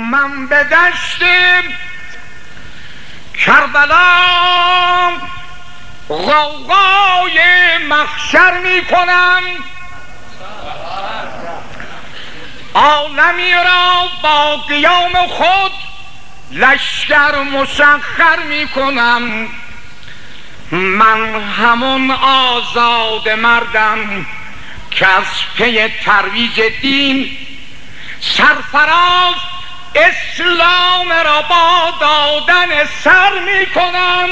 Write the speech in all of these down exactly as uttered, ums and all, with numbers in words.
من به دشت کربلا غوغای محشر می کنم، عالمی را با قیام خود لشکر مسخر می کنم. من همون آزاد مردم که از پی ترویج دین سرفراز اسلام را با دادن سر می کنم.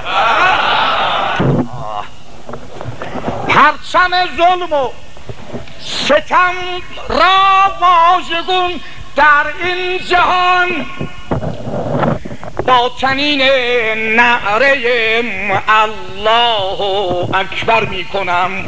پرچم ظلم و ستم را واژگون در این جهان با چنین نعره الله اکبر می کنم.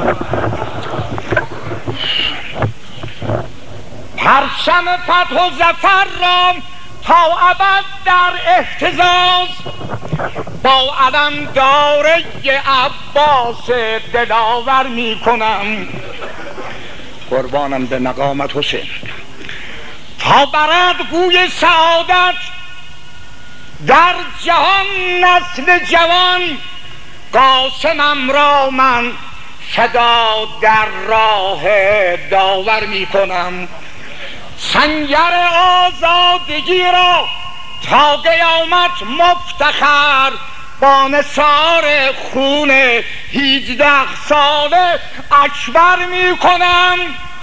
پرچم فتح و ظفر را تا ابد در اهتزاز با علم داره عباس دلاور می کنم. قربانم به مقامت حسین. تا برد گوی سعادت در جهان نسل جوان، قاسمم را من فدا در راه داور می کنم. سنگر آزادگی را تا قیامت مفتخر با نثار خون هیجده ساله اکبر می کنم.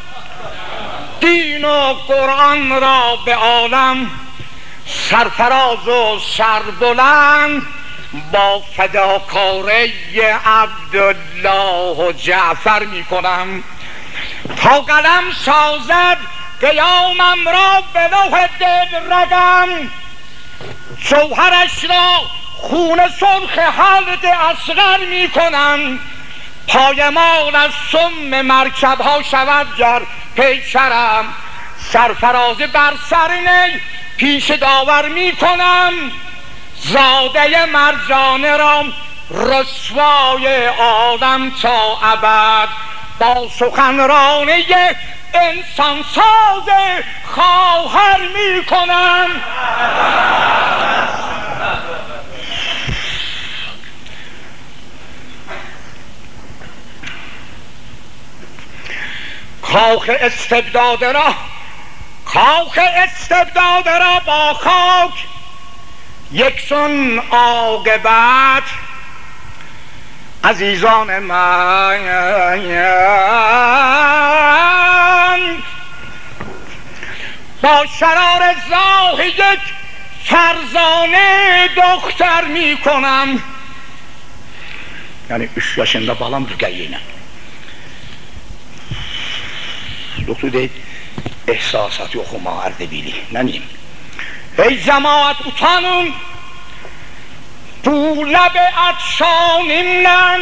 دین و قرآن را به عالم سرفراز و سربلند با فداکاری عبدالله و جعفر می کنم. تا قلم سازد قیامم را به لوح دل رقم، جوهرش را خون سرخ حلق اصغر می کنم. پایمال از سم مرکب ها شود گر پیکرم، سرفراز بر سر نی پیش داور می کنم. زاده مرجانه را رسوای عالم تا ابد با سخنرانی انسان ساز خواهر می کنم. کاخ استبداد را کاخ استبداد را با خاک یکسان عاقبت عزیزان من. با شرار زاه یک فرزانه دختر می کنم. Yani üç yaşında balam rüqəyyinə. Doktor deyib, ehsasat yoxuma ərdəbili. Nə neyim? Ey cemaat utanın, bu ləb-i atşanimdən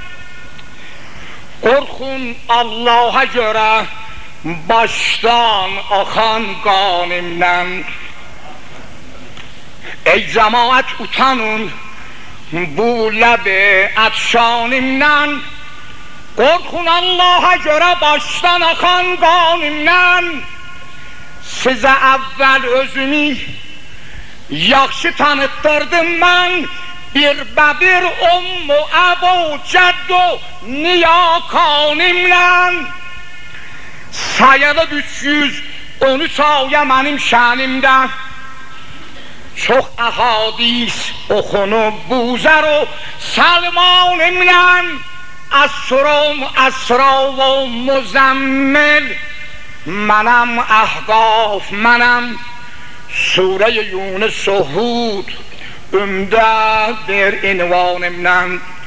qorxun Allaha görə başdan axan qanimdən. Ey cemaat utanın, bu ləb-i atşanimdən qorxun Allaha görə başdan axan qanimdən. Sizə əvvəl özümü yaxşı tanıtdırdım mən, bir bəbir ummu əbu cəddu niyakanimlə. Sayılı üç yüz on üç aya mənim şənimdə çox əhadis oxunub buzər o salmanimlə. Əsrum, əsra və müzəmmil mənəm, əhqaf mənəm, Sure-i Yunus و هود ümdə bir عنوانimlə.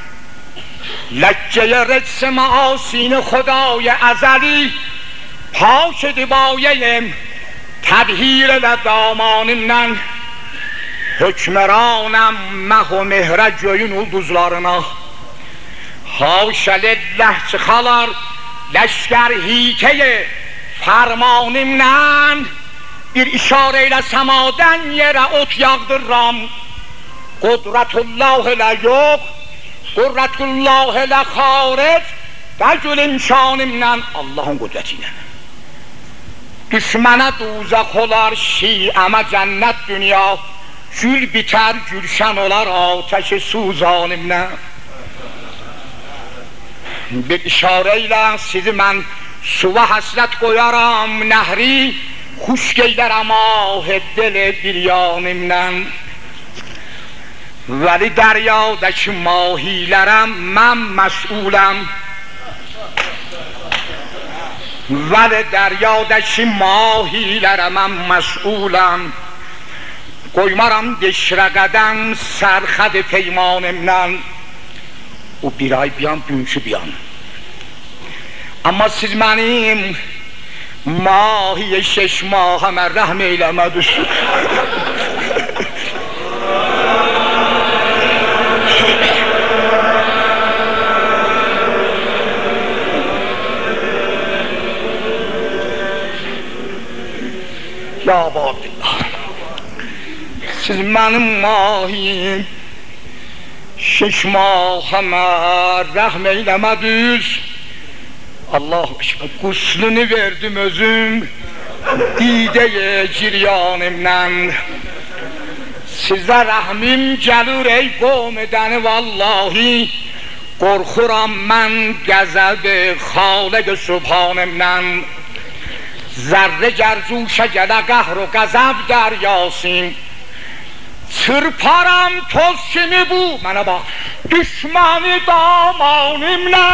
لکه رجس معاصین خدای ازلی پاک دبایه تبهیر لدامانimlə. Hökmeranəm məh o mehrə göyün ulduzlarına. Haşə lilləh çıxalar leşkər hikəyə fərmanimlə. Bir işarə ilə səmadən yerə ot yağdırram. Qudrətullah ilə yox, qudrətullah ilə xaric, bəgül imkanimlə, Allahın qudrəti ilə. Düşmənə duzaq olar, şiəmə cənnət dünya. Gül bitər, gülşən olar, atəşi suzanimlə. Bir işarə ilə sizi mən suva həsrət qoyaram, nəhri xuş geydərəm ahid dili bir yanimlə. Vəli dəryadəki mahilərəm, mən məsuləm. Vəli dəryadəki mahilərəm, mən məsuləm. Qoymaram deşrə qədəm, sərxəd peymanimlə. O bir ay biyan, bünkü biyan. Amma siz mənim mahiyə şeş mahəmə rəhm eyləmədiniz. Ya Babillah, siz mənim mahiyim şeş mahəmə rəhm eyləmədiniz. Allah aşkına quslunu verdim özüm didəyə giryanimlə. Sizə rəhmim gəlur ey qom edəni vallahi. Qorxuram mən qəzəb-i xaliq-i subhanimlə. Zərrə gərcuşə gələ qəhr o qəzəb dəryasın. Çırparam toz kimi bu, mənə bax, düşməni damanimlə.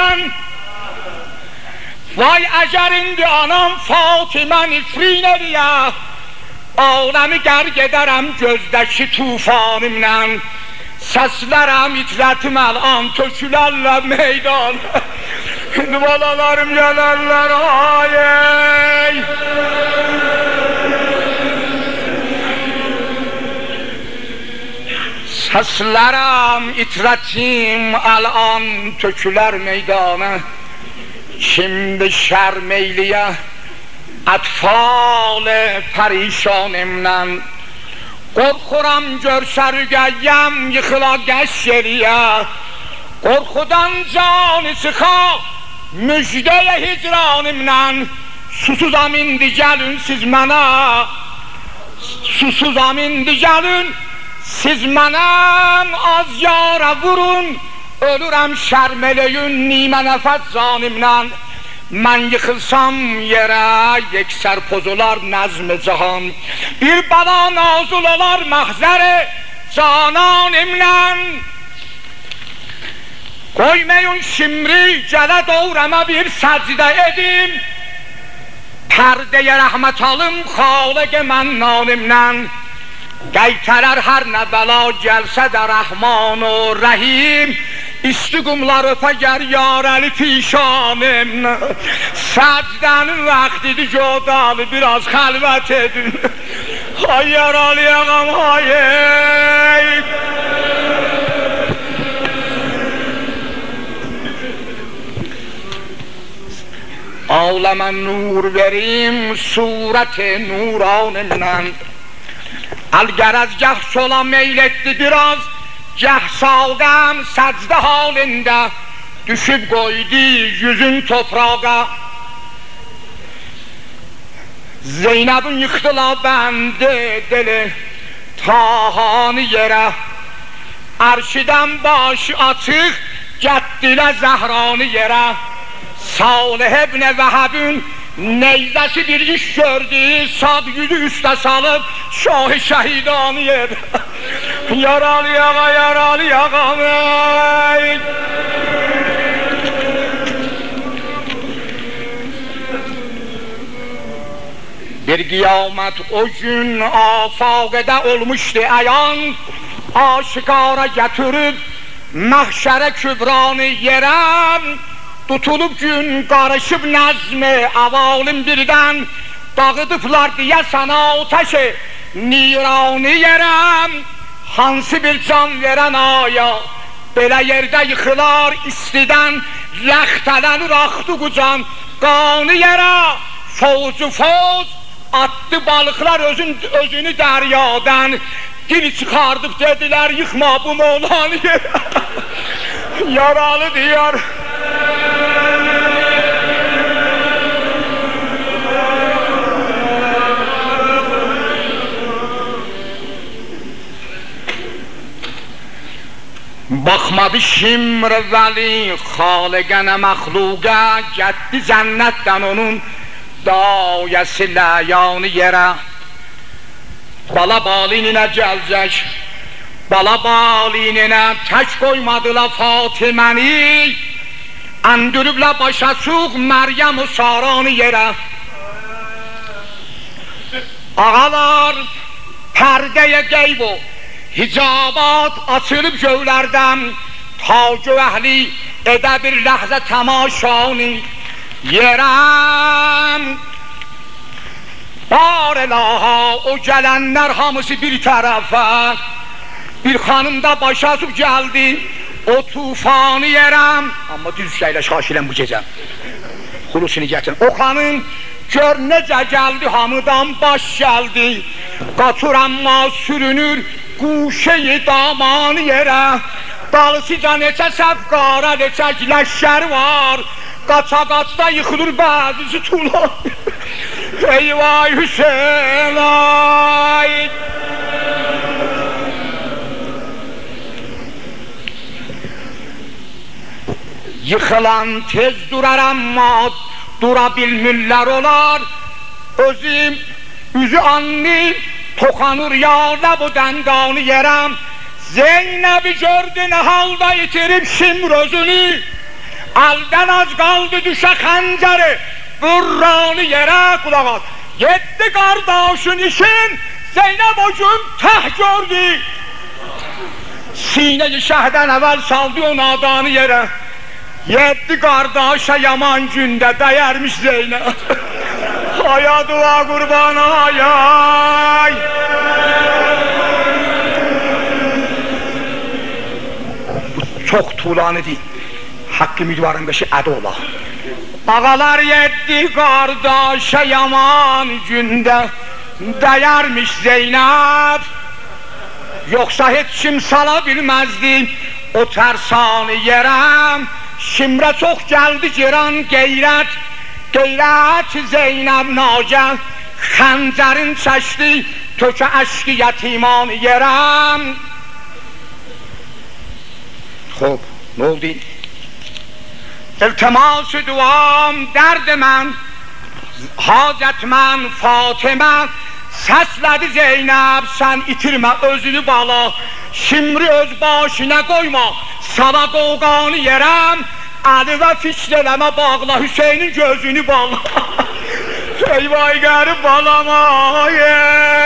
Vay əgər indi anam Fatimə nifrin ediyə, aləmi qərq edərəm gözdəki tufanimlə. Səslərəm itrətim əl-an tökülərlə meydan. Balalarım gələrlər ayey. Səslərəm itrətim əl-an tökülər meydana. Şimdi şərmeyliyə ətfal-ı pərişanimlə. Qorxuram görsə rüqəyyəm yıxıla qəş yeriyə. Qorxudan canı çıxa müjdə-i hicranimlə. Susuzam indi gəlin siz mənə, susuzam indi gəlin siz mənəm, az yara vurun. Ölürəm şərmələyün nimə nəfət zanimlə. Mən yıxılsam yerə yeksər pozular nəzm-i cahan. Bir bala nazul olar məhzər-i cananimlə. Qoymayın şimri gələ doğrama bir səcdə edim. Pərdəyə rəhmət alım xaliq-i mənnanimlə. Qəytələr hər nə bəla gəlsə də rəhman o rəhim. İsti qumlar öpəgər yarəli pişanım. Səcdənin vaxtidir gödalı biraz xəlvət edin. Hay yaralı yağam hay. Ağlamə nur verim surət-i nuranimlə. Əl-gərəz gəh sola meyl etdi biraz, gəh sağdam səcdə halində düşüb qoydu yüzün toprağa. Zeynəbin yıxdıla bəndi dili tahanı yerə. Ərşidən başı açıq gətdilə zəhranı yerə. Salih ibn Vəhəbin neyzəsi bir iş gördü, sad yüzü üstə salıb şah-ı şəhidanı yer. Yaralı yağa, yaralı yağa. Bir qiyamət o gün afaqədə olmuşdu əyan. Aşikara gətirib məhşərə kübranı yerəm. Tutulub gün qarışıb nəzmi avalim birdən. Dağıdıblar deyəsən atəşi niranı yerəm. Hansı bir can verən aya belə yerdə yıxılar istidən. Rəxtələnir axdı qucan qanı yerə. Fovcu foz atdı balıqlar özün, özünü dəryadan. Dil çıxardıb dedilər yıxma bu moğlanı yerə. Yaralı diyar. Baxmadı Şimr vəli xaliqənə məxluqə, Gətdi cənnətdən onun dayəsi ləyanı yerə. Bala balininə gəlcək, bala balininə tək qoymadılar Fatiməni, əndürüblə başa suq Məryəm-u Saranı yerə. Ağalar pərdəyə qeyb o, hicabat açılıb göylərdən, ta gövəhli edə bir ləhzə təmaşanı yerəm. Bar ilaha, o gələnlər hamısı bir tərəfə, bir xanım da başa açıb gəldi, o tufanı yerəm. Amma düz şeylə şaşiləm bu gecə, xulusunu gətirin. O xanım gör necə gəldi, hamıdan baş gəldi, qatur amma sürünür quşeyi damanı yerə. Dalısıca neçə səfqara, neçə ləşşər var, qaça qaçda yıxılır bəzisi tular. Eyvay Hüseyin ay! Yıxılan tez durar amma dura bilmirlər olar. Özüm üzü anni toxanır yağda bu dəndanı yerəm. Zeynəbi gördü nə halda itirib Şimr özünü, əldən az qaldı düşə xəncəri vurranı yerə. Qulaq as, yeddi qardaşın işin Zeynəb o gün təh gördü, sinə-i şəhdən əvvəl saldı o nadanı yerə. Yeddi qardaşa yaman gündə dəyərmiş Zeynəb. Aya dua qurban ay. Çox tuğlanıdır, haqqı müdvarın beşi ədə ola. Ağalar yeddi qardaşa yaman gündə dəyərmiş Zeynəb. Yoxsa heç kim sala bilməzdi o tərsanı yerəm. Şimrə çox gəldi giran qeyrət, qeyrət Zeynəb nagəh xəncərin çəkdi, tökə əşki yetimanı yerəm. Xob, nə oldu? İltimas-ı duam, dərd mən, hacət mən, Fatimə, səslədi Zeynəb, sən itirmə özünü bala, Şimri öz başına qoyma, sana qoğqanı yerəm, əli və fikr eləmə bağla, Hüseynin gözünü bala. Eyvay qərib balama,